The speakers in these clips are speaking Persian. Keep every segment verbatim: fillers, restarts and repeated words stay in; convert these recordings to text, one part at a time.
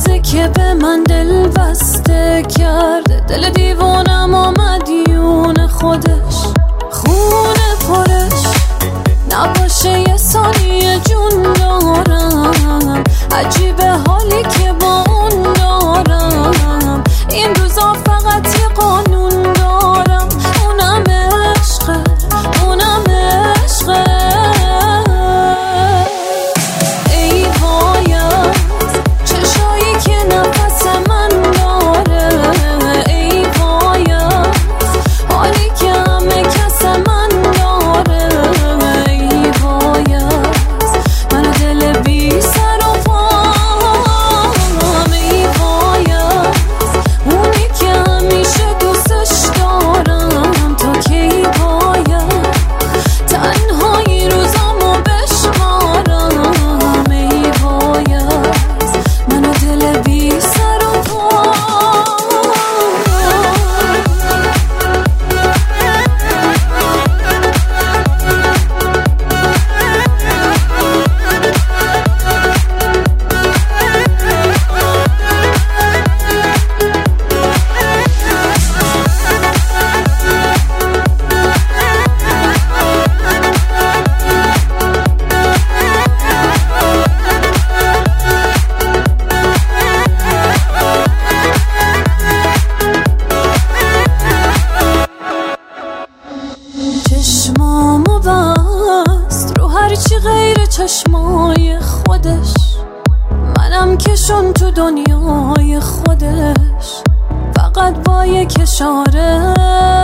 روزی که به من دل بسته کرده، دل دیوانم آمدیون خودش، خونه پرش نباشه یه ثانیه جون دارم. عجیبه حالی که با اون دارم، این روزا فقط یه قانون دارم، اونم عشقه، اونم عشقه. ای وایت چشایی که نفس من داره، ای وایت حالی که همه کس من داره، ای وایت من دل بی سر و پام، ای وایت اونی که همیشه دوستش دارم. تا کی باید تنهایی روزامو بشمارم، ای وایت من دل بی سر و پام. چشمامو بست رو هرچی غیر چشمای خودش، منم کشون تو دنیای خودش، فقط با یک اشاره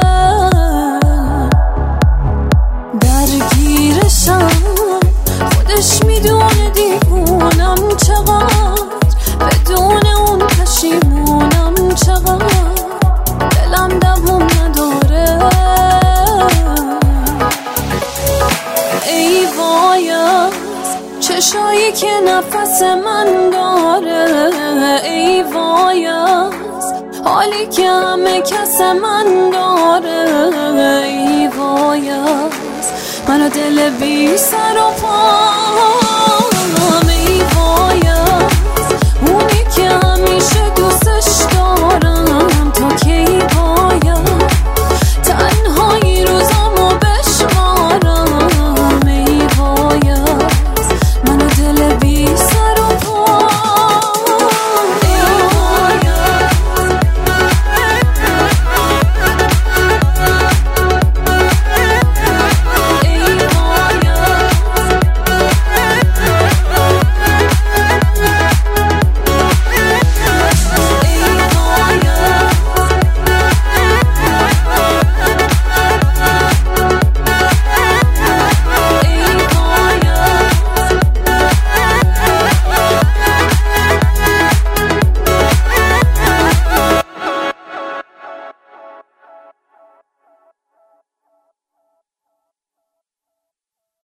درگیرشم. خودش میدونه دیوونم چقدر، بدون اون پشیمونم چقدر، دلم دووم نداره. ای وایت چشایی که نفس من داره، ای وایت حالی که همه کس من داره، ای وایت من دل بی سر و پا.